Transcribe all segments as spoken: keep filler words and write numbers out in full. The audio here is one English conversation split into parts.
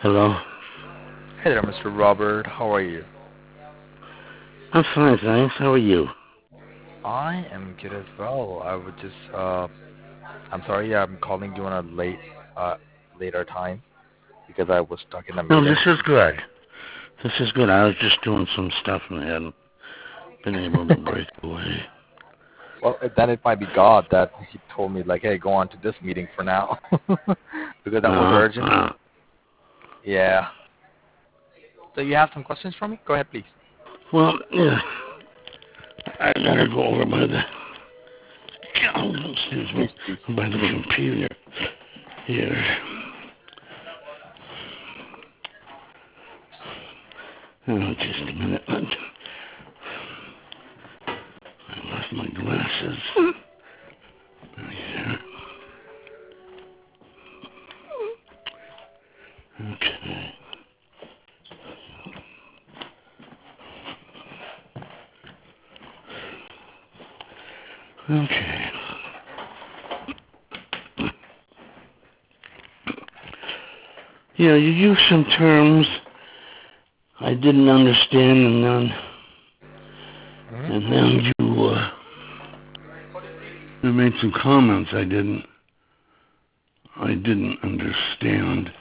Hello? Hey there, Mister Robert. How are you? I'm fine, thanks. How are you? I am good as well. I would just, uh, I'm sorry, yeah, I'm calling you on a late, uh, later time because I was stuck in a No, this meeting. is good. This is good. I was just doing some stuff and I hadn't been able to break away. Well, it- then it might be God that he told me, like, hey, go on to this meeting for now because that was Uh, urgent. uh, Yeah. So you have some questions for me? Go ahead, please. well, yeah, I gotta go over by the, oh, excuse Please, me, please. by the computer here. Oh, just a minute. I left my glasses. Right there. Okay. Okay. Yeah, you used some terms I didn't understand, and then hmm and then you uh, you made some comments I didn't I didn't understand.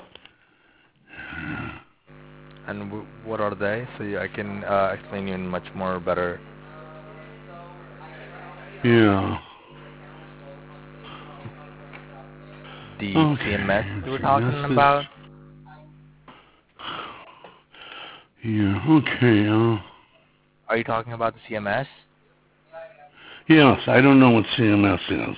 And w- what are they? So you, I can uh, explain you in much more better. Yeah. The C M S Okay. you were It's a talking message. about? Yeah. Okay. Uh, Are you talking about the C M S? yes. I don't know what C M S is.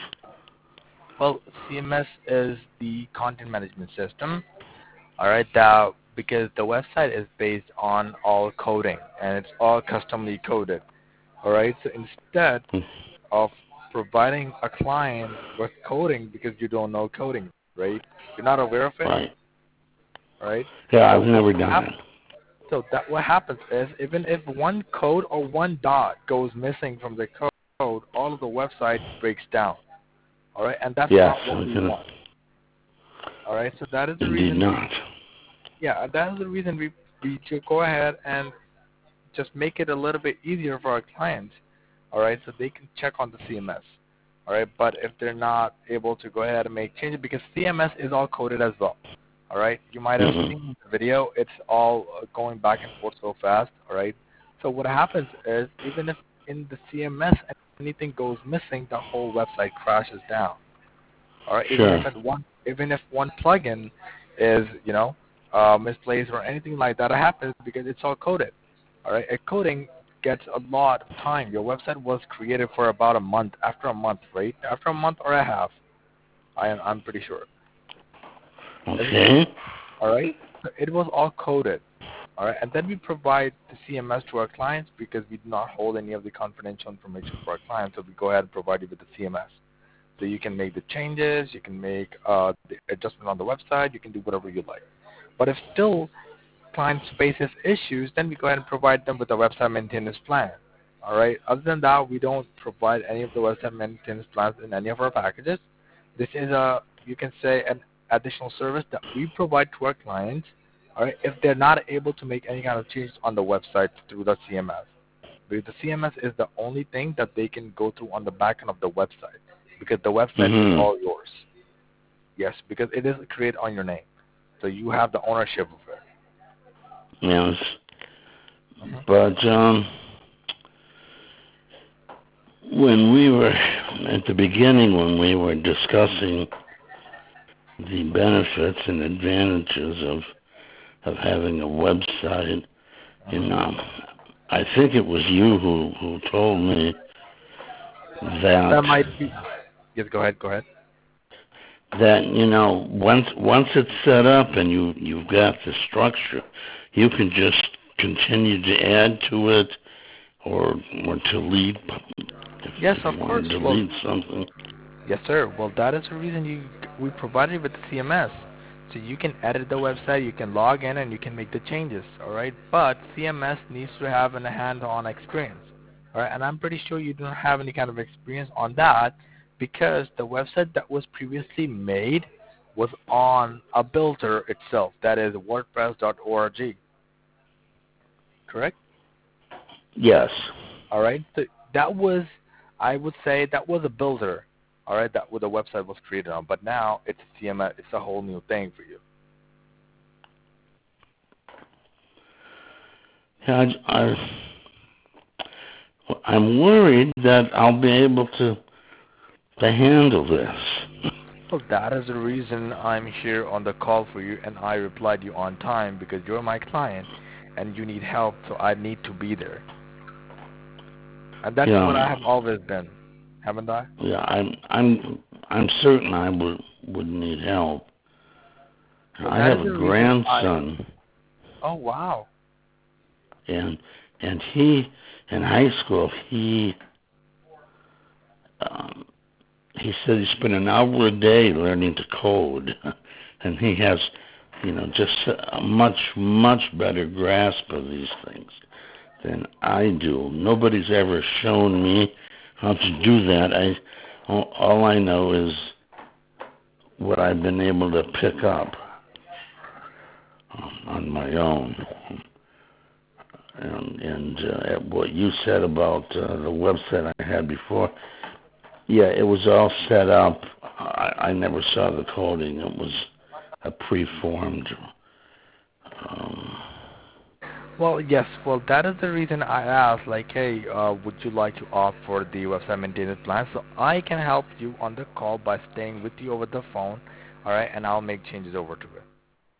Well, C M S is the content management system, all right, that because the website is based on all coding and it's all customly coded, all right? So instead of providing a client with coding because you don't know coding, right? You're not aware of it, Right. all right? Yeah. I've So never what done hap- that. so that what happens is even if one code or one dot goes missing from the code, all of the website breaks down, all right? And that's Yes. not what I we can. want. All right, so that is the Indeed reason. not. Yeah, that is the reason we we should go ahead and just make it a little bit easier for our clients. All right, so they can check on the C M S. All right, but if they're not able to go ahead and make changes, because C M S is all coded as well. All right, you might have Mm-hmm. seen the video; it's all uh, going back and forth so fast. All right, so what happens is even if in the C M S anything goes missing, the whole website crashes down. All right, even if Sure. at one even if one plugin is you know uh, misplaced or anything like that happens because it's all coded. All right, a coding gets a lot of time. Your website was created for about a month. After a month, right? After a month or a half, I am I'm pretty sure. Everything. Okay. All right, so it was all coded. All right, and then we provide the C M S to our clients because we do not hold any of the confidential information for our clients. So we go ahead and provide you with the C M S. So you can make the changes, you can make uh, the adjustment on the website, you can do whatever you like. But if still client faces issues, then we go ahead and provide them with a website maintenance plan. All right. Other than that, we don't provide any of the website maintenance plans in any of our packages. This is a you can say an additional service that we provide to our clients. All right. If they're not able to make any kind of changes on the website through the C M S, because the C M S is the only thing that they can go through on the back end of the website, because the website is Mm-hmm. all yours. Yes, because it is created on your name, so you have the ownership of it. Yes. hmm But um, when we were at the beginning, when we were discussing the benefits and advantages of of having a website, you hmm know, I think it was you who who told me that That might be. Yes, go ahead. Go ahead. that you know once once it's set up and you you've got the structure, you can just continue to add to it or or delete if, Yes, if of you want course. to Well, delete something. yes, sir. Well, that is the reason you we provided with the C M S, so you can edit the website, you can log in, and you can make the changes. All right. But C M S needs to have a hands-on experience. All right. And I'm pretty sure you don't have any kind of experience on that because the website that was previously made, was on a builder itself, that is WordPress dot org. Correct? Yes. All right. So that was, I would say, that was a builder. All right, that what the website was created on. But now it's a C M S. It's a whole new thing for you. Yeah, I, I, I'm worried that I'll be able to to handle this. Well, that is the reason I'm here on the call for you, and I replied you on time because you're my client, and you need help, so I need to be there. And that's Yeah, what I have always been, haven't I? yeah, I'm I'm I'm certain I would would need help. Well, I that have is a the reason I. grandson, Oh wow. and and he in high school he um, he said he spent an hour a day learning to code, and he has, you know, just a much much better grasp of these things than I do. Nobody's ever shown me how to do that. I all, all I know is what I've been able to pick up um, on my own. And, and uh, what you said about uh, the website I had before, yeah, it was all set up. I, I never saw the coding. It was a preformed. Um, Well, yes. Well, that is the reason I asked. Like, hey, uh, would you like to opt for the website maintenance plan? So I can help you on the call by staying with you over the phone. All right, and I'll make changes over to it.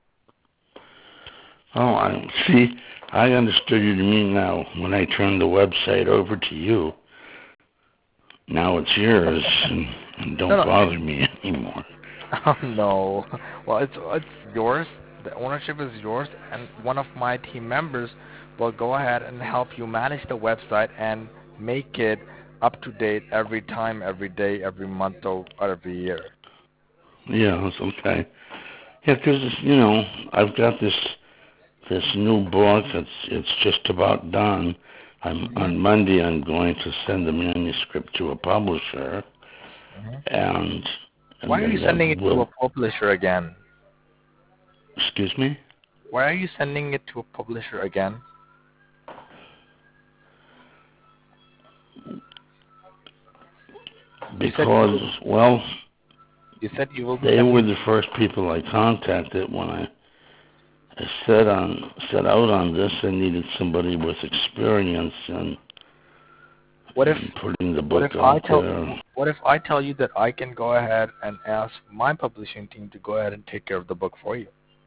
oh, I see. I understood you to mean now when I turned the website over to you. Now it's yours, and, and don't No, no. bother me anymore. Oh, no. Well, it's it's yours. The ownership is yours, and one of my team members will go ahead and help you manage the website and make it up to date every time, every day, every month, or every year. Yeah, it's okay. Yeah, because you know I've got this this new book. It's it's just about done. I'm Mm-hmm. on Monday. I'm going to send the manuscript to a publisher, Mm-hmm. and and Why are you then sending that it to a will. publisher again? Excuse me. Why are you sending it to a publisher again? You said you Because will, well, you said you will be they sending were it. the first people I contacted when I I set on set out on this. I needed somebody with experience in, What if in putting the what book if I out tell there. what if I tell you that I can go ahead and ask my publishing team to go ahead and take care of the book for you?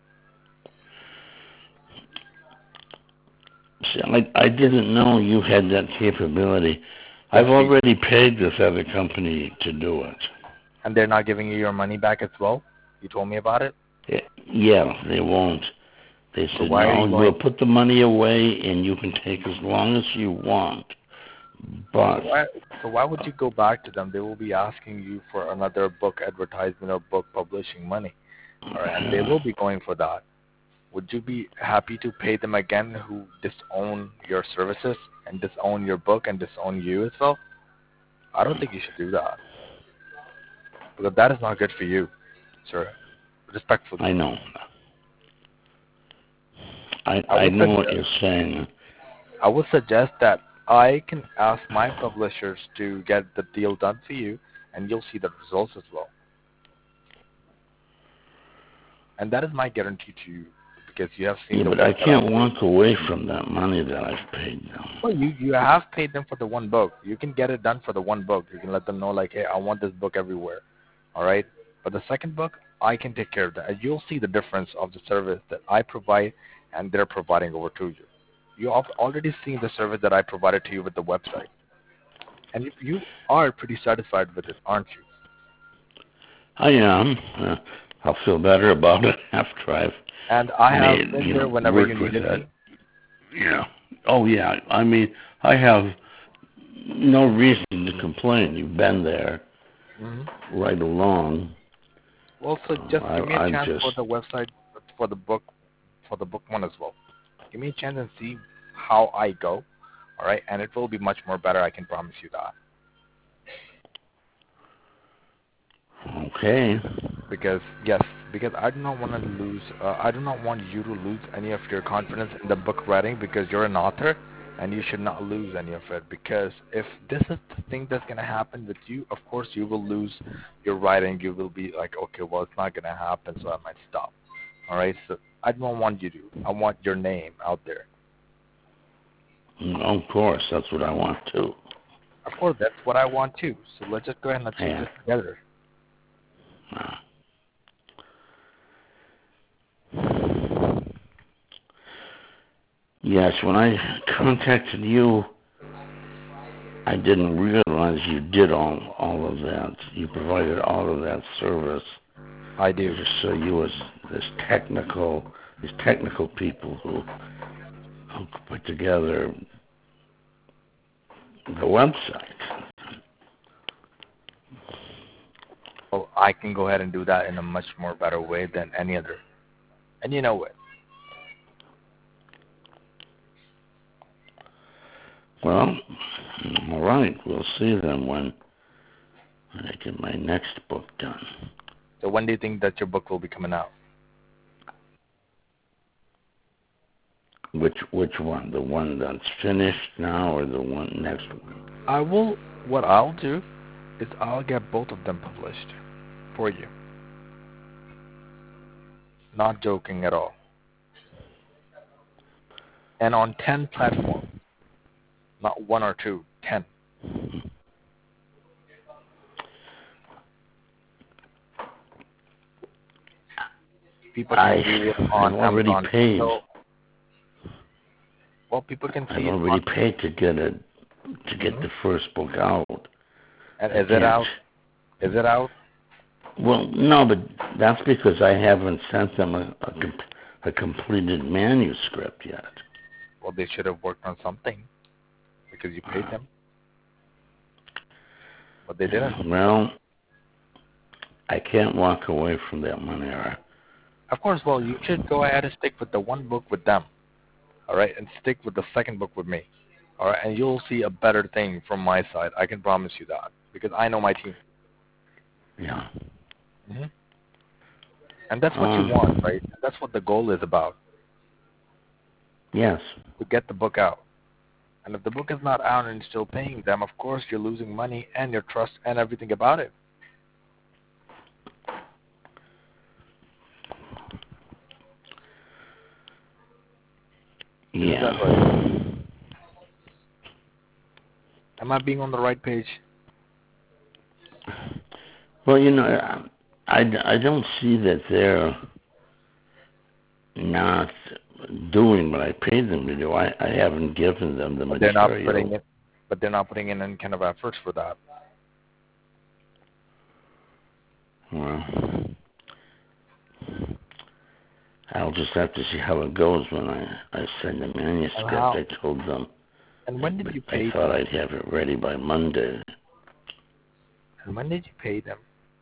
See, I, I didn't know you had that capability. Yes, I've we. already paid this other company to do it. And they're not giving you your money back as well? You told me about it? Yeah, yeah, they won't. They So said, why are no, you we'll going put the money away and you can take as long as you want. But, so why so why would you go back to them? They will be asking you for another book advertisement or book publishing money. All right, and they uh, will be going for that. Would you be happy to pay them again who disown your services and disown your book and disown you as well? I don't think you should do that. Because that is not good for you, sir. Respectfully. I know. I, I I would know what suggest you're saying. I would suggest that I can ask my publishers to get the deal done for you, and you'll see the results as well. And that is my guarantee to you, because you have seen Yeah, the but work I that I can't do. walk away from that money that I've paid them. Well, you you have paid them for the one book. You can get it done for the one book. You can let them know, like, hey, I want this book everywhere. All right? But the second book, I can take care of that. And you'll see the difference of the service that I provide and they're providing over to you. You have already seen the service that I provided to you with the website. And you, you are pretty satisfied with it, aren't you? I am. Uh, I'll feel better about it after I've And I have made, been you there know, whenever you worked with needed that. me. Yeah. Oh, yeah. I mean, I have no reason to complain. You've been there Mm-hmm. right along. Well, so Uh, just give me a I, I've chance just, for the website, for the book, for the book one as well. Give me a chance and see how I go, all right? And it will be much more better, I can promise you that. okay. Because yes, because I do not want to lose. Uh, I do not want you to lose any of your confidence in the book writing because you're an author, and you should not lose any of it. Because if this is the thing that's gonna happen with you, of course you will lose your writing. You will be like, okay, well it's not gonna happen, so I might stop. All right, so I don't want you to. I want your name out there. Of course, that's what I want too. Of course, that's what I want too. So let's just go ahead and achieve Yeah. this together. Uh, yes, when I contacted you, I didn't realize you did all all of that. You provided all of that service. I I do. just saw you as this technical, these technical people who who put together the website. Well, I can go ahead and do that in a much more better way than any other. And you know what? Well, all right. We'll see then when I get my next book done. So when do you think that your book will be coming out? Which which one? The one that's finished now, or the one next one? I will. What I'll do is I'll get both of them published for you. Not joking at all. And on ten platforms, not one or two, ten. People can I view it I've on already Amazon. paid. So, well, people can I've see it already on. paid to get it to get Mhm. the first book out. And I is it can't. out? Is it out? Well, no, but that's because I haven't sent them a, a, com- a completed manuscript yet. Well, they should have worked on something because you paid them, but they didn't. Well, I can't walk away from that money. Or Of course, well, you should go ahead and stick with the one book with them, all right, and stick with the second book with me, all right, and you'll see a better thing from my side. I can promise you that because I know my team. yeah. hmm And that's what Um, you want, right? That's what the goal is about, Yes. to get the book out. And if the book is not out and you're still paying them, of course you're losing money and your trust and everything about it. Isn't that right? Yeah. Am I being on the right page? Well, you know, I, I don't see that they're not doing what I paid them to do. I, I haven't given them the But they're not putting material. it. But they're not putting in any kind of efforts for that. Well, I'll just have to see how it goes when I, I send the manuscript. how? I told them And when did I, you I pay thought them? I'd have it ready by Monday. And when did you pay them?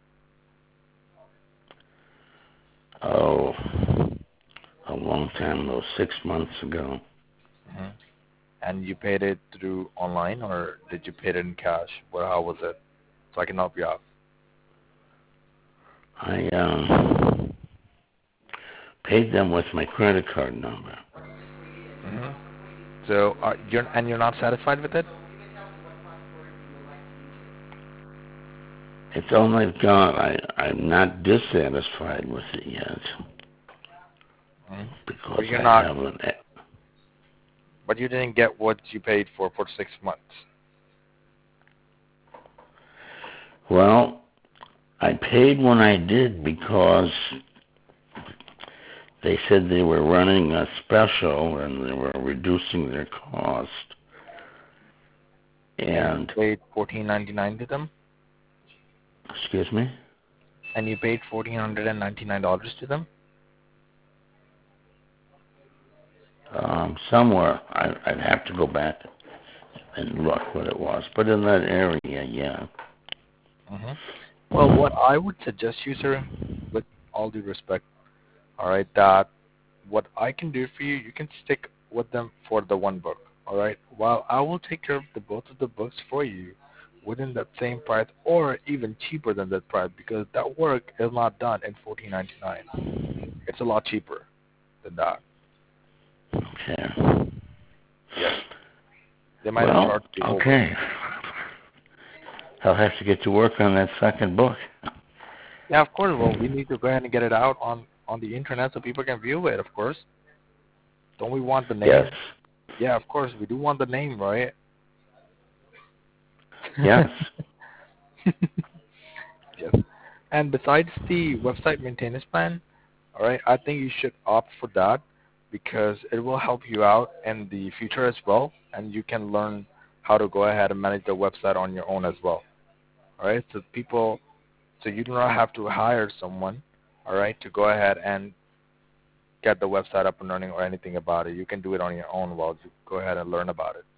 Oh, a long time ago, six months ago. hmm And you paid it through online, or did you pay it in cash? Well, how was it? So I can help you out. I um, paid them with my credit card number. hmm So are, you're and you're not satisfied with it? It's all I've got. I, I'm not dissatisfied with it yet hmm because But you're I not. haven't. But you didn't get what you paid for for six months. Well, I paid when I did because they said they were running a special and they were reducing their cost. And You paid fourteen ninety nine to them, excuse me. and you paid fourteen hundred and ninety nine dollars to them. Um, somewhere I, I'd have to go back and look what it was, but in that area, yeah. hmm Well, what I would suggest you, sir, with all due respect, all right, that what I can do for you, you can stick with them for the one book, all right? While I will take care of the both of the books for you, within that same price or even cheaper than that price because that work is not done in fourteen ninety-nine. It's a lot cheaper than that. Okay. Yes. They might have Well, charged you over. okay. I'll have to get to work on that second book. Yeah, of course. Well, we need to go ahead and get it out on, on the internet so people can view it, of course. Don't we want the name? Yes. Yeah, of course. We do want the name, right? Yes. Yes. And besides the website maintenance plan, all right, I think you should opt for that because it will help you out in the future as well, and you can learn how to go ahead and manage the website on your own as well. All right, so people, so you do not have to hire someone, all right, to go ahead and get the website up and running or anything about it. You can do it on your own while you go ahead and learn about it.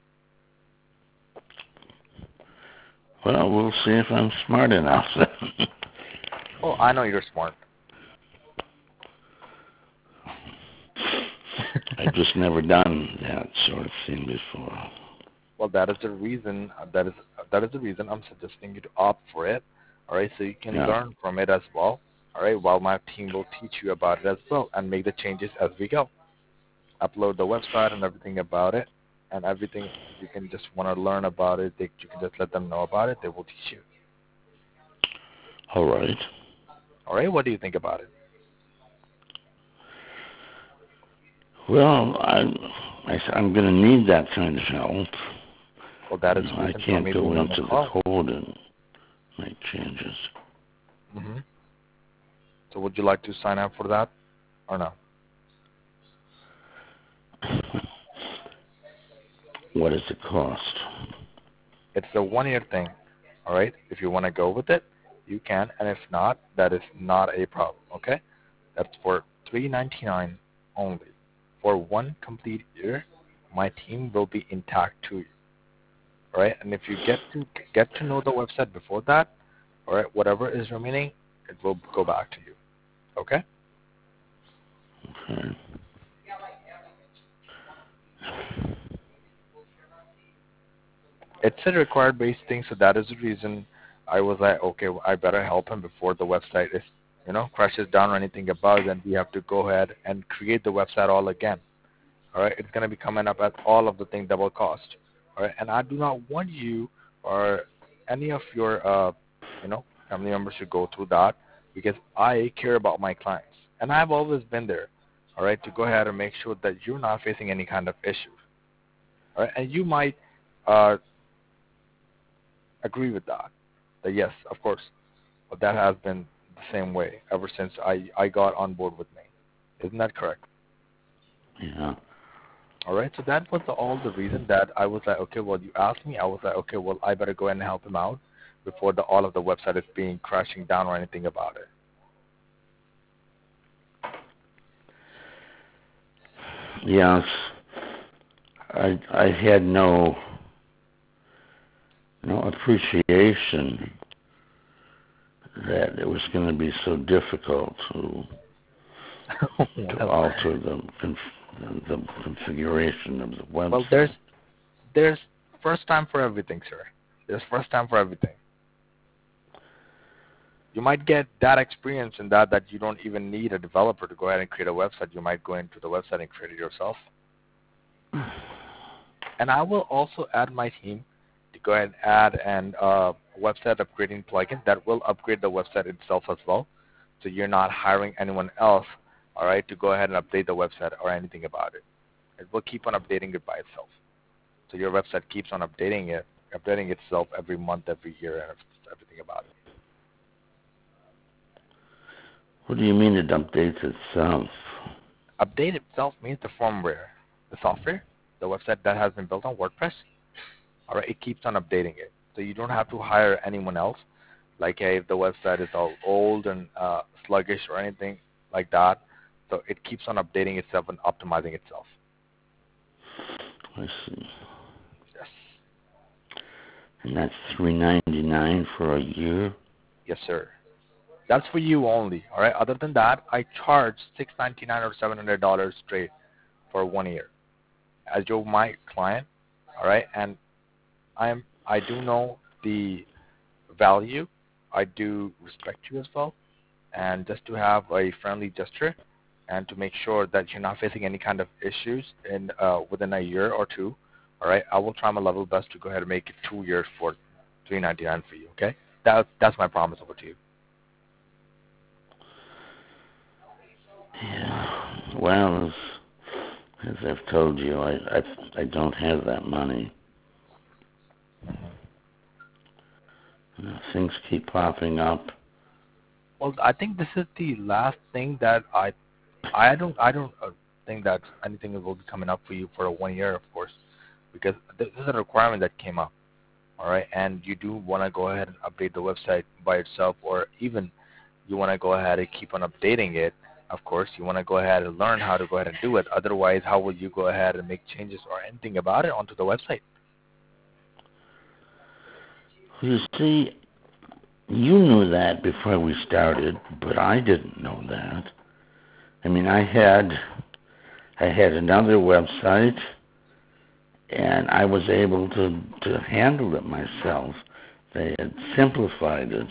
Well, we'll see if I'm smart enough. Oh, I know you're smart. I've just never done that sort of thing before. Well, that is the reason. Uh, that is uh, that is the reason I'm suggesting you to opt for it. All right, so you can Yeah. learn from it as well. All right, while my team will teach you about it as well and make the changes as we go. Upload the website and everything about it, and everything you can just want to learn about it. They, you can just let them know about it. They will teach you. All right. All right, what do you think about it? Well, I, I, I'm going to need that kind of help. Well, that is You know, the I reason for can't me go being on the into the call. code and make changes. Mm-hmm. So, would you like to sign up for that, or no? What does it cost? It's a one-year thing. All right. If you want to go with it, you can, and if not, that is not a problem. Okay. That's for three ninety-nine only. For one complete year, my team will be intact to you. All right. And if you get to get to know the website before that, all right, whatever is remaining, it will go back to you. Okay. Okay. It's a required based thing, so that is the reason I was like, okay, well, I better help him before the website is, you know, crashes down or anything above, and we have to go ahead and create the website all again. All right, it's going to be coming up at all of the thing double cost. All right, and I do not want you or any of your, uh, you know, family members to go through that because I care about my clients, and I've always been there. All right, to go ahead and make sure that you're not facing any kind of issue. All right, and you might uh, agree with that. That yes, of course, but that has been the same way ever since I I got on board with me. Isn't that correct? Yeah. All right, so that was the, all the reason that I was like, okay, well, you asked me. I was like, okay, well, I better go ahead and help him out before the all of the website is being crashing down or anything about it. Yes. I I had no no appreciation that it was going to be so difficult to to well, alter the conf, the configuration of the website. well, there's there's first time for everything, sir. There's first time for everything. You might get that experience in that that you don't even need a developer to go ahead and create a website. You might go into the website and create it yourself. And I will also add my team to go ahead and add an uh, website upgrading plugin that will upgrade the website itself as well. So you're not hiring anyone else, all right, to go ahead and update the website or anything about it. It will keep on updating it by itself. So your website keeps on updating it, updating itself every month, every year, and everything about it. What do you mean it updates itself? Update itself means the firmware, the software, the website that has been built on WordPress. All right, it keeps on updating it. So you don't have to hire anyone else. Like, hey, if the website is all old and uh, sluggish or anything like that, so it keeps on updating itself and optimizing itself. I see. Yes. And that's three ninety-nine for a year? Yes, sir. That's for you only. All right. Other than that, I charge six ninety-nine or seven hundred dollars straight for one year. As you're my client, all right, and I am I do know the value, I do respect you as well, and just to have a friendly gesture, and to make sure that you're not facing any kind of issues in uh, within a year or two. All right, I will try my level best to go ahead and make it two years for three ninety-nine for you. Okay, that that's my promise over to you. Yeah. Well, as, as I've told you, I, I I don't have that money. Mm-hmm. You know, things keep popping up. Well, I think this is the last thing that I, I don't, I don't uh, think that anything will be coming up for you for a one year, of course, because this is a requirement that came up. All right, and you do want to go ahead and update the website by itself, or even you want to go ahead and keep on updating it. Of course, you want to go ahead and learn how to go ahead and do it. Otherwise, how will you go ahead and make changes or anything about it onto the website? You see, you knew that before we started, but I didn't know that. I mean, I had I had another website, and I was able to to handle it myself. They had simplified it.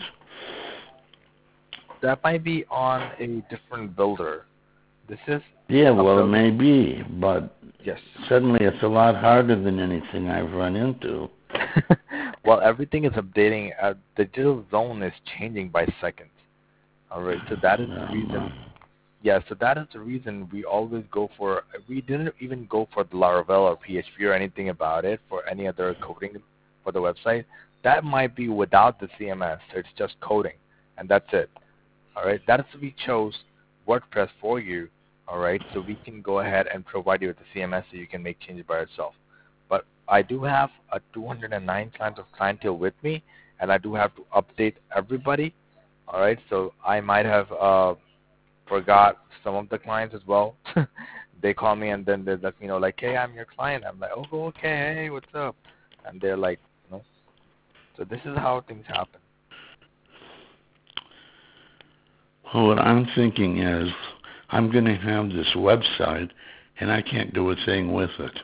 That might be on a different builder. This is Yeah, a well, it builder. may be, but Yes. suddenly it's a lot harder than anything I've run into. Well, everything is updating. Uh, the digital zone is changing by seconds. All right, so that is the reason. Um, Yeah, so that is the reason we always go for. We didn't even go for the Laravel or P H P or anything about it for any other coding for the website. That might be without the C M S. So it's just coding, and that's it. All right, that is we chose WordPress for you. All right, so we can go ahead and provide you with the C M S so you can make changes by yourself. But I do have a two hundred nine clients of clientele with me, and I do have to update everybody. All right, so I might have uh, forgot some of the clients as well. They call me and then they let me know like, hey, I'm your client. I'm like, oh, okay, hey, what's up? And they're like, you know, so this is how things happen. well, what I'm thinking is I'm going to have this website, and I can't do a thing with it.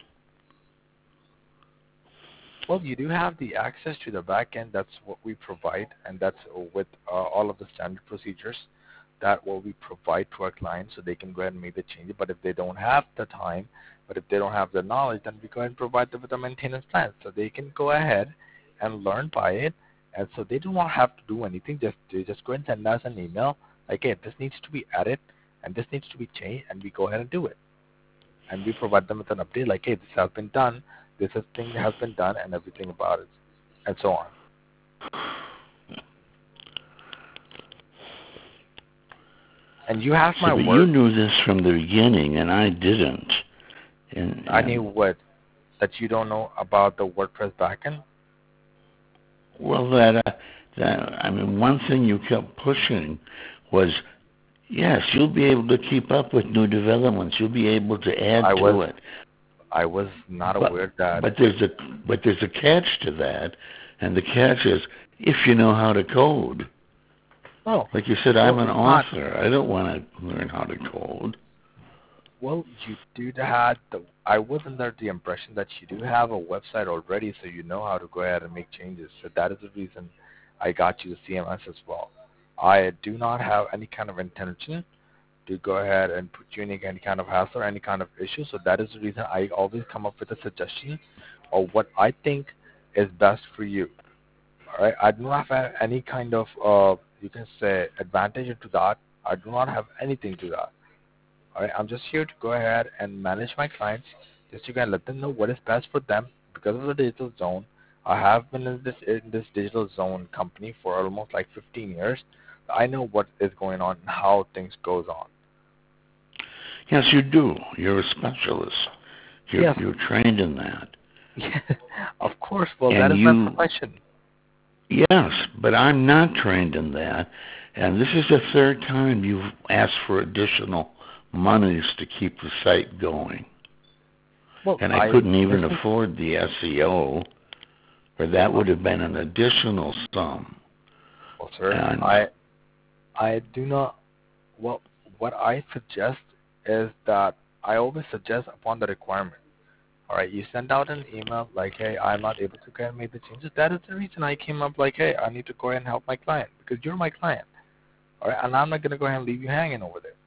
Well, you do have the access to the back end. That's what we provide, and that's with uh, all of the standard procedures that what we provide to our clients so they can go ahead and make the changes. But if they don't have the time, but if they don't have the knowledge, then we go ahead and provide them with a maintenance plan so they can go ahead and learn by it. And so they do not have to do anything. Just they just go and send us an email like, hey, this needs to be added and this needs to be changed, and we go ahead and do it. And we provide them with an update like, hey, this has been done, this is thing has been done, and everything about it, and so on. And you have So, my but you word. knew this from the beginning, and I didn't. And, I and knew what that you don't know about the WordPress backend. well, that uh, that I mean, one thing you kept pushing was, yes, you'll be able to keep up with new developments. You'll be able to add I to was it. I was not But aware that. but there's a but there's a catch to that, and the catch is if you know how to code. No, Like you said, I'm well, an it's not. author. I don't want to learn how to code. Well, you do have the. I was under the impression that you do have a website already, so you know how to go ahead and make changes. So that is the reason I got you the C M S as well. I do not have any kind of intention to go ahead and put you in any kind of hassle or any kind of issue. So that is the reason I always come up with a suggestion of what I think is best for you. All right. I do not have any kind of, uh, you can say, advantage to that. I do not have anything to that. All right. I'm just here to go ahead and manage my clients, just to kind of let them know what is best for them because of the digital zone. I have been in this in this digital zone company for almost like fifteen years. I know what is going on and how things goes on. Yes, you do. You're a specialist. You're Yes. you're trained in that. Of course. Well, that And is my you, profession. yes, but I'm not trained in that. And this is the third time you've asked for additional monies to keep the site going. Well, And I I couldn't even listen. afford the S E O, or that would have been an additional sum. Well, sir, And I I do not. Well, what I suggest is that I always suggest upon the requirement. All right, you send out an email like, hey, I'm not able to go and make the changes. That is the reason I came up like, hey, I need to go ahead and help my client because you're my client. All right, and I'm not going to go ahead and leave you hanging over there.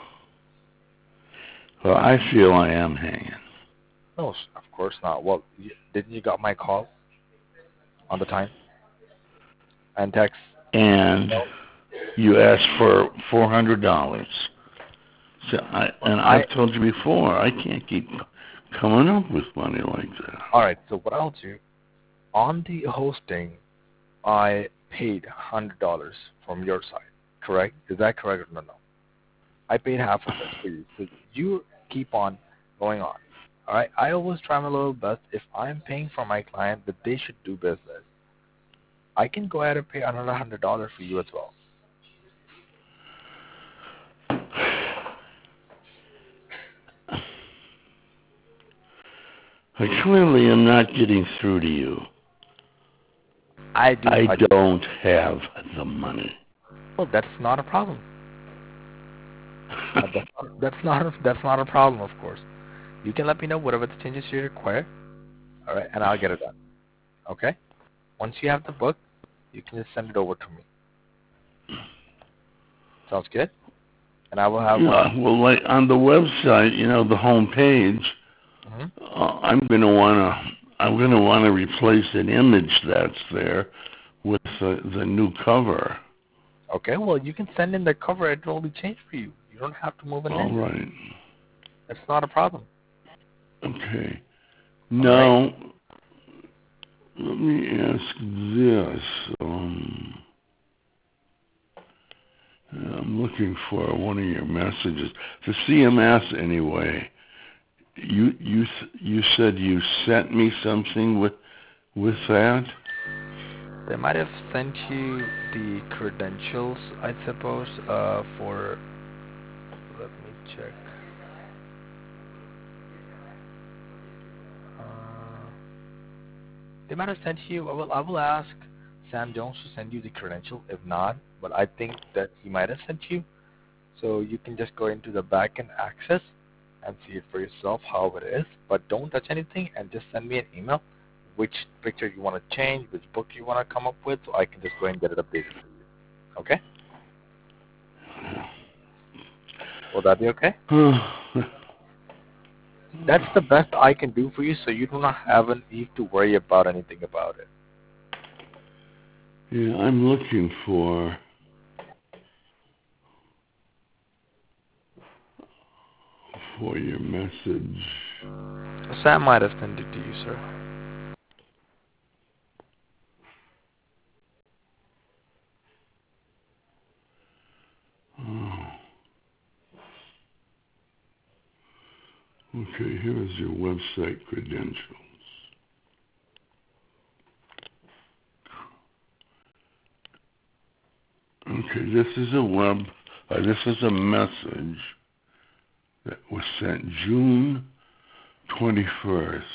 Well, I feel I am hanging. No, of course not. Well, you, didn't you got my call on the time and text? And you asked for four hundred dollars. So I, and I, I've told you before, I can't keep coming up with money like that. All right, so what I'll do, on the hosting, I paid one hundred dollars from your side, correct? Is that correct or no? No. I paid half of it for you. So you keep on going on. All right, I always try my little best. If I'm paying for my client that they should do business, I can go ahead and pay another one hundred dollars for you as well. I clearly am not getting through to you. I do. I I do. don't have the money. Well, that's not a problem. that's, not, that's not a, that's not a problem, of course. You can let me know whatever the changes you require, all right, and I'll get it done. Okay? Once you have the book, you can just send it over to me. Sounds good? And I will have yeah, one. well, like on the website, you know, the home page, Mm-hmm. uh, I'm going to want to I'm going to want to replace an image that's there with the, the new cover. Okay, well, you can send in the cover. It will be changed for you. You don't have to move it All in. right. It's not a problem. Okay. All Now, right. let me ask this. Um, I'm looking for one of your messages. The C M S, anyway. You you you said you sent me something with with that. They might have sent you the credentials, I suppose, uh, for. Let me check. Uh, they might have sent you. I will. I will ask Sam Jones to send you the credential. If not, but I think that he might have sent you. So you can just go into the backend access and see it for yourself how it is. But don't touch anything and just send me an email which picture you want to change, which book you want to come up with, so I can just go and get it updated for you. Okay? Will that be okay? That's the best I can do for you, so you do not have a need to worry about anything about it. Yeah, I'm looking for for your message. Sam might have sent it to you, sir. Oh. Okay, here is your website credentials. Okay, this is a web, uh, this is a message that was sent June twenty-first.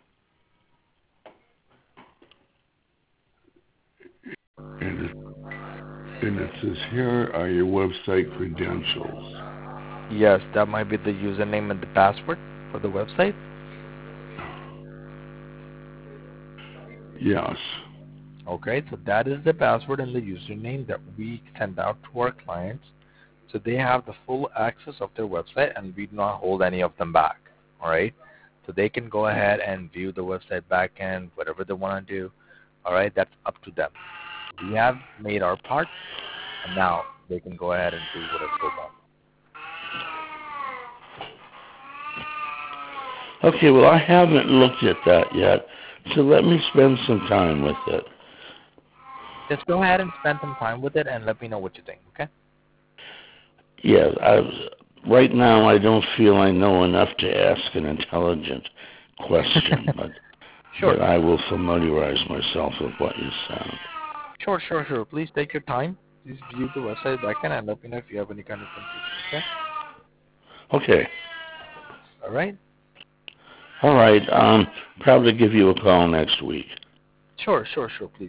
And it, and it says, here are your website credentials. Yes, that might be the username and the password for the website. Yes. Okay, so that is the password and the username that we send out to our clients. So they have the full access of their website and we do not hold any of them back. Alright? So they can go ahead and view the website backend, whatever they want to do. Alright, that's up to them. We have made our part and now they can go ahead and do whatever they want. Okay, well, I haven't looked at that yet, so let me spend some time with it. Just go ahead and spend some time with it and let me know what you think, okay? Yeah, I, right now I don't feel I know enough to ask an intelligent question, but, Sure. but I will familiarize myself with what you said. Sure, sure, sure. Please take your time. Please view the website backend and let me know if you have any kind of confusion, okay? Okay. All right? All right. Um, probably give you a call next week. Sure, sure, sure, please.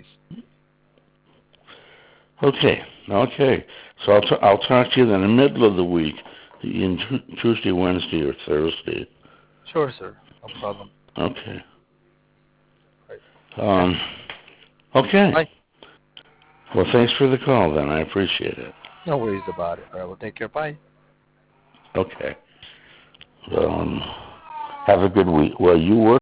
Okay. Okay. So I'll, t- I'll talk to you in the middle of the week, in t- Tuesday, Wednesday, or Thursday. Sure, sir. No problem. Okay. Right. Um. Okay. Bye. Well, thanks for the call. Then I appreciate it. No worries about it. All right. Well, take care. Bye. Okay. Um. Have a good week. Well, you work.